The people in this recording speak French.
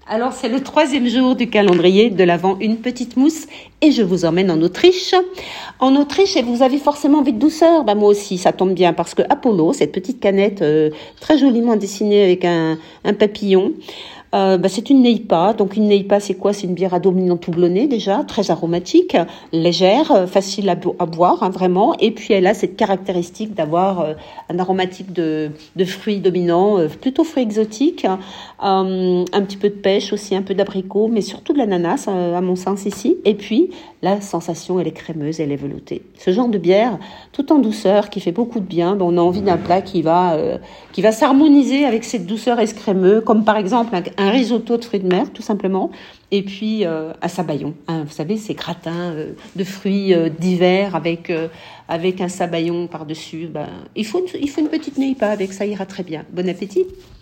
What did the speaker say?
Alors, c'est le 3e jour du calendrier de l'Avent, une petite mousse, et je vous emmène en Autriche. En Autriche, et vous avez forcément envie de douceur. Bah, moi aussi, ça tombe bien, parce que Apollo, cette petite canette très joliment dessinée avec un papillon, c'est une Neipa. Donc une Neipa, c'est quoi? C'est une bière à dominant houblonné déjà, très aromatique, légère, facile à boire, hein, vraiment. Et puis elle a cette caractéristique d'avoir un aromatique de fruits dominants, plutôt fruits exotiques, un petit peu de pêche aussi, un peu d'abricot, mais surtout de l'ananas, à mon sens ici. Et puis la sensation, elle est crémeuse, elle est veloutée. Ce genre de bière, tout en douceur, qui fait beaucoup de bien. On a envie d'un plat qui va s'harmoniser avec cette douceur crémeux, comme par exemple un risotto de fruits de mer, tout simplement, et puis un sabayon. Hein, vous savez, ces gratins de fruits d'hiver avec un sabayon par-dessus. Il faut une petite neipa avec, ça ira très bien. Bon appétit!